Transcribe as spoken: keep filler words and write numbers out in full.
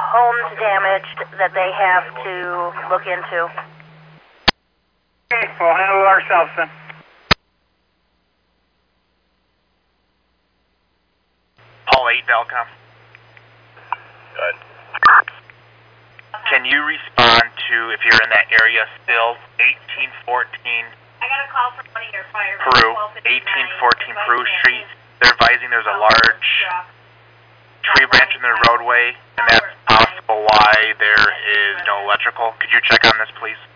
homes damaged that they have to look into. Okay, we'll handle it ourselves then. Paul eight, Velcom. Good. Can you respond to, if you're in that area still, eighteen fourteen I got a call from one of your fire. Peru, eighteen fourteen Peru Street. They're advising there's a large tree branch in their roadway, and that's possible why there is no electrical. Could you check on this, please?